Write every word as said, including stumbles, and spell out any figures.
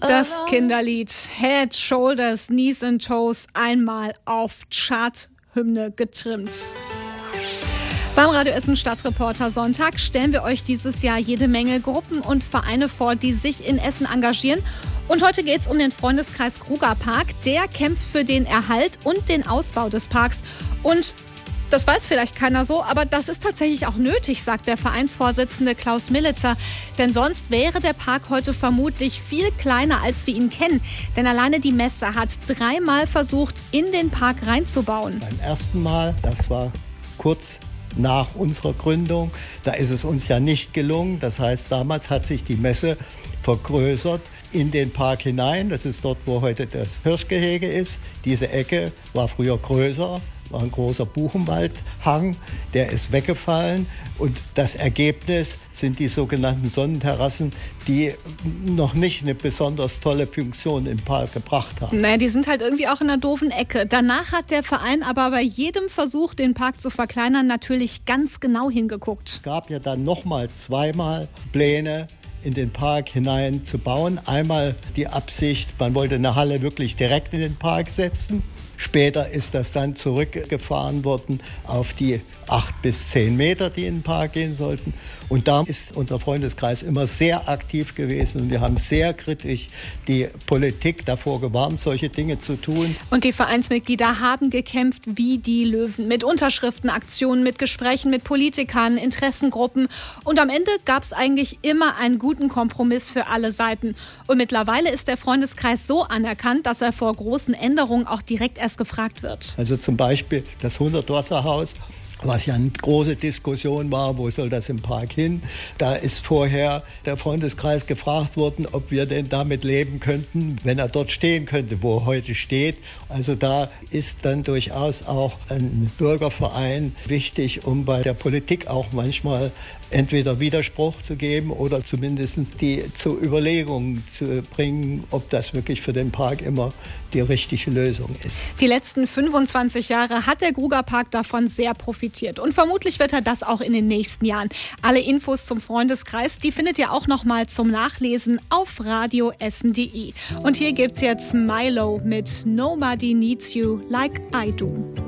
Das Kinderlied Head, Shoulders, Knees and Toes einmal auf Charthymne getrimmt. Beim Radio Essen Stadtreporter Sonntag stellen wir euch dieses Jahr jede Menge Gruppen und Vereine vor, die sich in Essen engagieren. Und heute geht es um den Freundeskreis Krugerpark. Der kämpft für den Erhalt und den Ausbau des Parks. Und das weiß vielleicht keiner so, aber das ist tatsächlich auch nötig, sagt der Vereinsvorsitzende Klaus Millitzer. Denn sonst wäre der Park heute vermutlich viel kleiner, als wir ihn kennen. Denn alleine die Messe hat dreimal versucht, in den Park reinzubauen. Beim ersten Mal, das war kurz nach unserer Gründung, da ist es uns ja nicht gelungen. Das heißt, damals hat sich die Messe vergrößert in den Park hinein. Das ist dort, wo heute das Hirschgehege ist. Diese Ecke war früher größer. War ein großer Buchenwaldhang, der ist weggefallen und das Ergebnis sind die sogenannten Sonnenterrassen, die noch nicht eine besonders tolle Funktion im Park gebracht haben. Naja, die sind halt irgendwie auch in einer doofen Ecke. Danach hat der Verein aber bei jedem Versuch, den Park zu verkleinern, natürlich ganz genau hingeguckt. Es gab ja dann nochmal zweimal Pläne, in den Park hinein zu bauen. Einmal die Absicht, man wollte eine Halle wirklich direkt in den Park setzen. Später ist das dann zurückgefahren worden auf die acht bis zehn Meter, die in den Park gehen sollten. Und da ist unser Freundeskreis immer sehr aktiv gewesen. Und wir haben sehr kritisch die Politik davor gewarnt, solche Dinge zu tun. Und die Vereinsmitglieder haben gekämpft wie die Löwen. Mit Unterschriften, Aktionen, mit Gesprächen mit Politikern, Interessengruppen. Und am Ende gab es eigentlich immer einen guten Kompromiss für alle Seiten. Und mittlerweile ist der Freundeskreis so anerkannt, dass er vor großen Änderungen auch direkt erst gefragt wird. Also zum Beispiel das hundert-Wasserhaus, was ja eine große Diskussion war, wo soll das im Park hin? Da ist vorher der Freundeskreis gefragt worden, ob wir denn damit leben könnten, wenn er dort stehen könnte, wo er heute steht. Also da ist dann durchaus auch ein Bürgerverein wichtig, um bei der Politik auch manchmal entweder Widerspruch zu geben oder zumindest die zu Überlegungen zu bringen, ob das wirklich für den Park immer die richtige Lösung ist. Die letzten fünfundzwanzig Jahre hat der Krugerpark davon sehr profitiert. Und vermutlich wird er das auch in den nächsten Jahren. Alle Infos zum Freundeskreis, die findet ihr auch noch mal zum Nachlesen auf radioessen punkt de. Und hier gibt's jetzt Milo mit Nobody Needs You Like I Do.